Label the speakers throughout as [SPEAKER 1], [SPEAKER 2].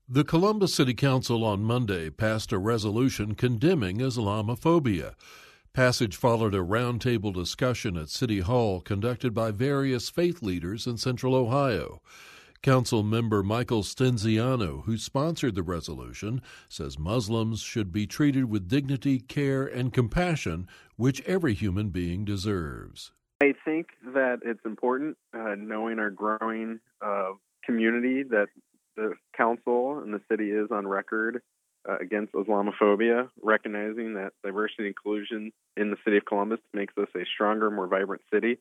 [SPEAKER 1] The Columbus City Council on Monday passed a resolution condemning Islamophobia. Passage followed a roundtable discussion at City Hall conducted by various faith leaders in Central Ohio. Council member Michael Stenziano, who sponsored the resolution, says Muslims should be treated with dignity, care, and compassion, which every human being deserves.
[SPEAKER 2] I think that it's important, knowing our growing community, that the council and the city is on record against Islamophobia, recognizing that diversity and inclusion in the city of Columbus makes us a stronger, more vibrant city.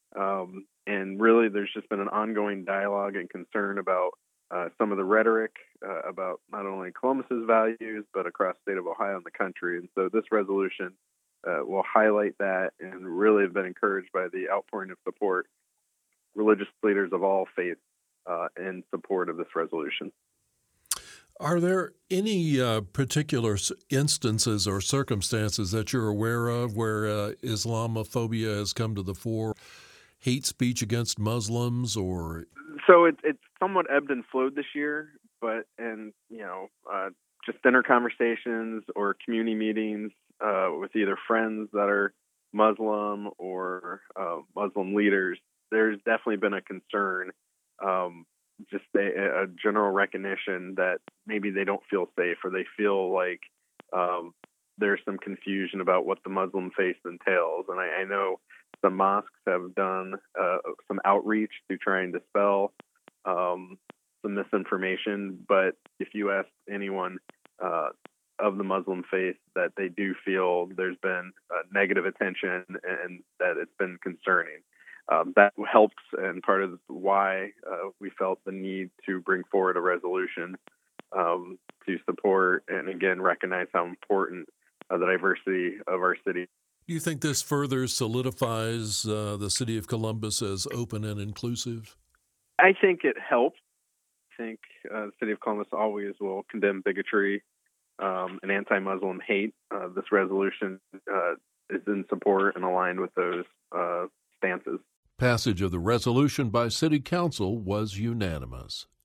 [SPEAKER 2] And really, there's just been an ongoing dialogue and concern about some of the rhetoric about not only Columbus's values, but across the state of Ohio and the country. And so this resolution will highlight that, and really have been encouraged by the outpouring of support, religious leaders of all faiths in support of this resolution.
[SPEAKER 1] Are there any particular instances or circumstances that you're aware of where Islamophobia has come to the fore? Hate speech against Muslims, or
[SPEAKER 2] so it's somewhat ebbed and flowed this year, but just dinner conversations or community meetings with either friends that are Muslim or Muslim leaders, there's definitely been a concern, just a general recognition that maybe they don't feel safe, or they feel like there's some confusion about what the Muslim faith entails. And I know some mosques have done some outreach to try and dispel some misinformation, but if you ask anyone of the Muslim faith, that they do feel there's been negative attention and that it's been concerning. That helps, and part of why we felt the need to bring forward a resolution to support and, again, recognize how important the diversity of our city.
[SPEAKER 1] Do you think this further solidifies the city of Columbus as open and inclusive?
[SPEAKER 2] I think it helps. I think the city of Columbus always will condemn bigotry and anti-Muslim hate. This resolution is in support and aligned with those stances.
[SPEAKER 1] Passage of the resolution by City Council was unanimous.